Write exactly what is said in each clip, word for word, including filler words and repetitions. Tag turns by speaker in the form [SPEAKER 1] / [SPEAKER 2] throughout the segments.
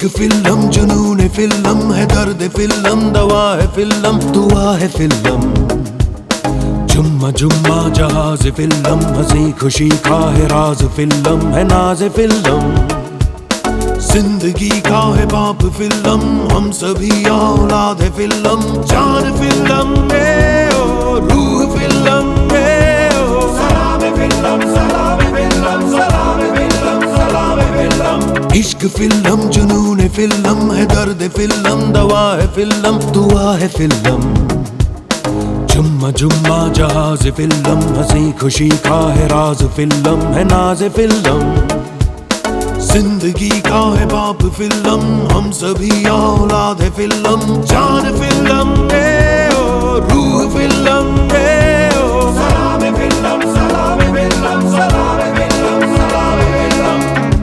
[SPEAKER 1] इश्क फिल्म जुनून फिल्म है, दर्द फिल्म दवा है फिल्म, दुआ है फिल्म। जुम्मा जुम्मा जहाज फिल्म, हंसी खुशी का है राज फिल्म है, नाज फिल्म। जिंदगी का है बाप फिल्म, हम सभी औलाद है फिल्म, जान फिल्म है ओ रूह फिल्म है ओ। सलाम फिल्म सलाम फिल्म सलाम फिल्म सलाम फिल्म। इश्क फिल्म जुनून फिल्म है, दर्द फिल्म दवा है फिल्म, दुआ है फिल्म। जुम्मा जुम्मा जहाज फिल्म, हंसी खुशी का है राज फिल्म है, नाज फिल्म। जिंदगी का है बाप फिल्म, हम सभी औलाद है फिल्म, जान फिल्म है ओ रूह फिल्म है ओ। सलाम फिल्म सलाम फिल्म सलाम फिल्म सलाम फिल्म।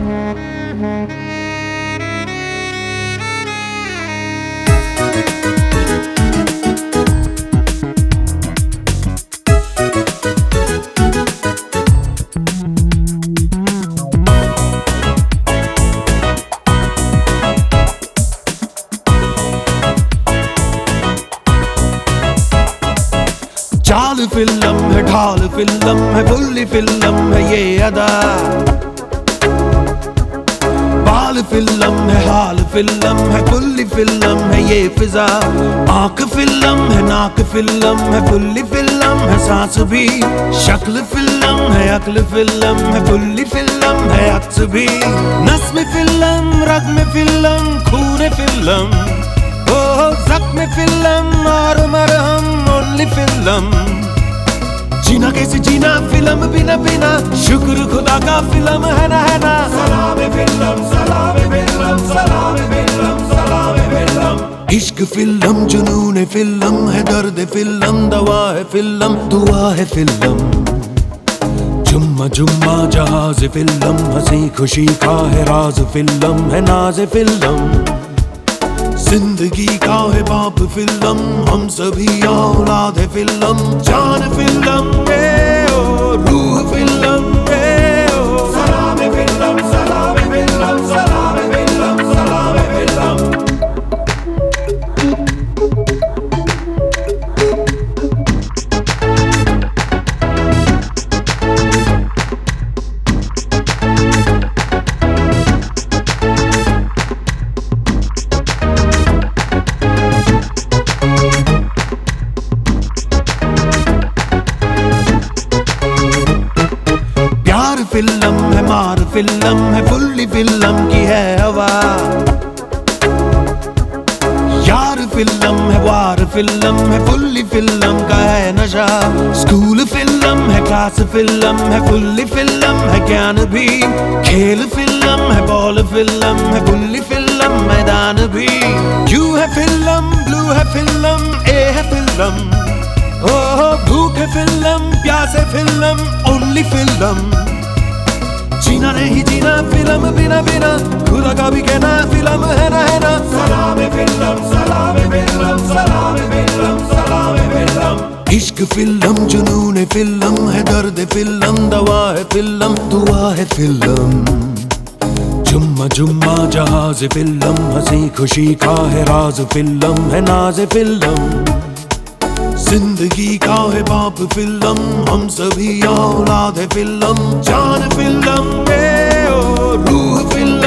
[SPEAKER 1] चाल फिल्म है, ढाल फिल्म है, फुल्ली फिल्म है ये अदा। बाल फिल्म है, हाल फिल्म है, फुल्ली फिल्म है ये फिजा। आंख फिल्म है, नाक फिल्म है, फुल्ली फिल्म है सांस भी। शक्ल फिल्म है, अक्ल फिल्म है, फुल्ली फिल्म है अक्स भी। नस्म फिल्म, रग में फिल्म, खून फिल्म, जख्म फिल्म और मरहम ओनली फिल्म। जीना कैसे जीना फिल्म बिना बिना, शुक्र खुदा का फिल्म है ना है ना। सलाम फिल्म सलाम फिल्म सलाम फिल्म सलाम फिल्म। इश्क फिल्म जुनून फिल्म है, दर्द फिल्म दवा है फिल्म, दुआ है फिल्म। जुम्मा जुम्मा जहाज फिल्म, हंसी खुशी का है राज फिल्म है, नाज फिल्म। जिंदगी का है बाप फिल्म, हम सभी औलाद है फिल्म, जान फिल्म है ओ रूह फिल्म है ओ। सलाम फिल्म सलाम फिल्म सलाम फिल्म सलाम फिल्म। फिल्म है, मार फिल्म है, फुल्ली फिल्म की है हवा। यार फिल्म है, वार फिल्म है, फुल्ली फिल्म का है नशा। स्कूल फिल्म है, क्लास फिल्म है, फुल्ली फिल्म है ज्ञान भी। खेल फिल्म है, बॉल फिल्म है, फुल्ली फिल्म मैदान भी। क्यू है फिल्म, ब्लू है फिल्म, ए है फिल्म, ओह भूख है फिल्म, प्यास है फिल्म, ओनली फिल्म। जीना नहीं जीना फिल्म बिना बिना, खुदा का भी कहना फिल्म है ना है ना। सलाम फिल्म सलाम फिल्म सलाम फिल्म सलाम फिल्म। इश्क फिल्म जुनून फिल्म है, दर्द फिल्म दवा है फिल्म, दुआ है फिल्म। जुम्मा जुम्मा जहाज फिल्म, हंसी खुशी का है राज फिल्म है, नाज फिल्म। जिंदगी का है बाप फिल्म, हम सभी औलाद है फिल्म, जान फिल्म है ओ रूह फिल्म।